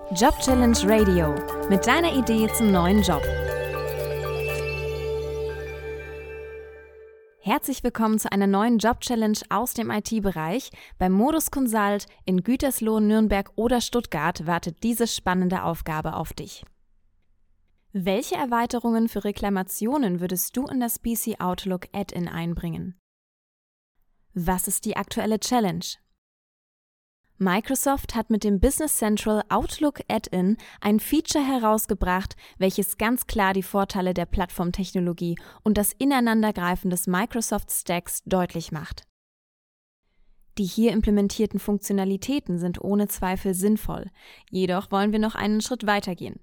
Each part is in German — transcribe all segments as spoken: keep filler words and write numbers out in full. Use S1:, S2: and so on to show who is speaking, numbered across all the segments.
S1: Job Challenge Radio mit deiner Idee zum neuen Job. Herzlich willkommen zu einer neuen Job Challenge aus dem I T-Bereich. Beim Modus Consult in Gütersloh, Nürnberg oder Stuttgart wartet diese spannende Aufgabe auf dich. Welche Erweiterungen für Reklamationen würdest du in das B C Outlook Add-in einbringen? Was ist die aktuelle Challenge? Microsoft hat mit dem Business Central Outlook Add-in ein Feature herausgebracht, welches ganz klar die Vorteile der Plattformtechnologie und das Ineinandergreifen des Microsoft Stacks deutlich macht. Die hier implementierten Funktionalitäten sind ohne Zweifel sinnvoll, jedoch wollen wir noch einen Schritt weitergehen.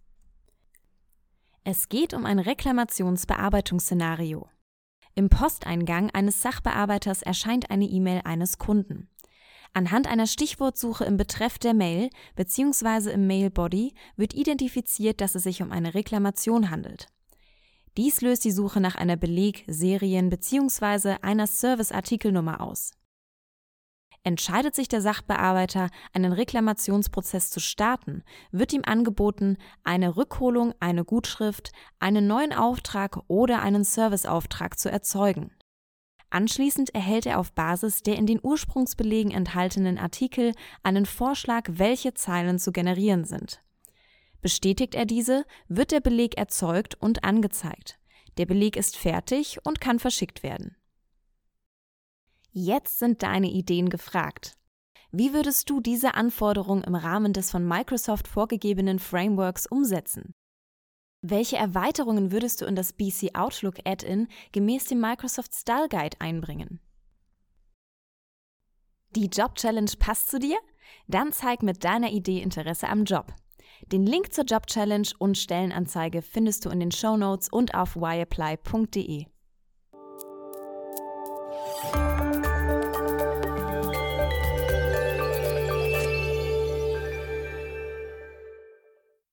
S1: Es geht um ein Reklamationsbearbeitungsszenario. Im Posteingang eines Sachbearbeiters erscheint eine E-Mail eines Kunden. Anhand einer Stichwortsuche im Betreff der Mail bzw. im Mailbody wird identifiziert, dass es sich um eine Reklamation handelt. Dies löst die Suche nach einer Beleg-, Serien- bzw. einer Service-Artikelnummer aus. Entscheidet sich der Sachbearbeiter, einen Reklamationsprozess zu starten, wird ihm angeboten, eine Rückholung, eine Gutschrift, einen neuen Auftrag oder einen Serviceauftrag zu erzeugen. Anschließend erhält er auf Basis der in den Ursprungsbelegen enthaltenen Artikel einen Vorschlag, welche Zeilen zu generieren sind. Bestätigt er diese, wird der Beleg erzeugt und angezeigt. Der Beleg ist fertig und kann verschickt werden. Jetzt sind deine Ideen gefragt. Wie würdest du diese Anforderung im Rahmen des von Microsoft vorgegebenen Frameworks umsetzen? Welche Erweiterungen würdest du in das B C Outlook Add-in gemäß dem Microsoft Style Guide einbringen? Die Job Challenge passt zu dir? Dann zeig mit deiner Idee Interesse am Job. Den Link zur Job Challenge und Stellenanzeige findest du in den Shownotes und auf y apply punkt de.